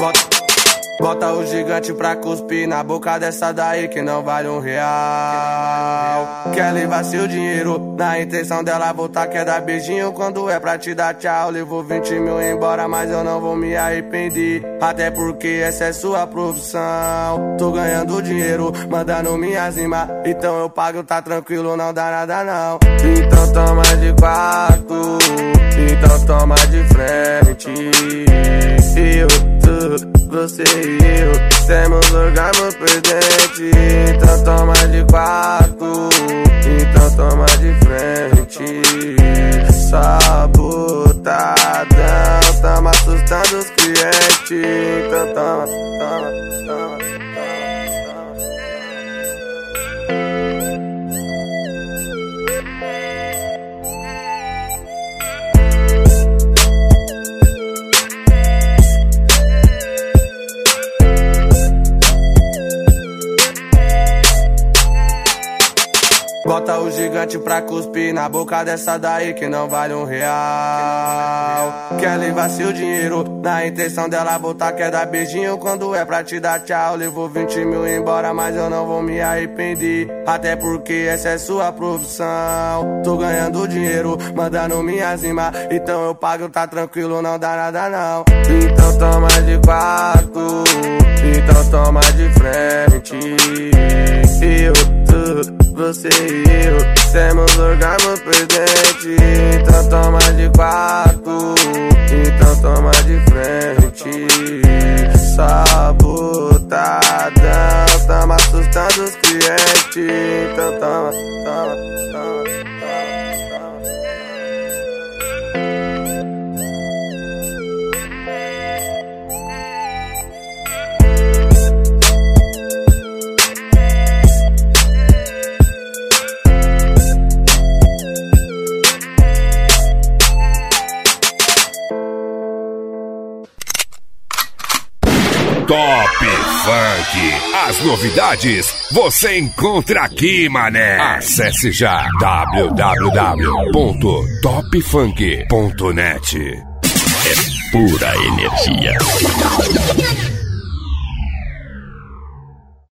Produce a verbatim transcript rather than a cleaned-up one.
Bota, bota o gigante pra cuspir na boca dessa daí que não vale um real. Quer levar seu dinheiro, na intenção dela voltar. Quer dar beijinho quando é pra te dar tchau. Levou vinte mil embora, mas eu não vou me arrepender, até porque essa é sua profissão. Tô ganhando dinheiro, mandando minhas rimas, então eu pago, tá tranquilo, não dá nada não. Então toma de quatro, então toma de frente. Eu, tu, você e eu temos orgasmo presente. Então toma de quatro, então toma de frente. Só botadão, tamo assustando os clientes. Então toma, toma, toma, toma. Bota o gigante pra cuspir na boca dessa daí que não vale um real. Quer levar seu dinheiro, na intenção dela voltar. Quer dar beijinho quando é pra te dar tchau. Levou vinte mil embora, mas eu não vou me arrepender, até porque essa é sua profissão. Tô ganhando dinheiro, mandando minhas rimas, então eu pago, tá tranquilo, não dá nada não. Então toma de quatro, então toma de frente. Eu, tu, você e eu temos orgasmo presente. Então toma de quatro, então toma de frente. Só botadão, tamo assustando os clientes. Então toma, toma, toma, toma. Top Funk. As novidades você encontra aqui, mané. Acesse já w w w ponto top funk ponto net. É pura energia.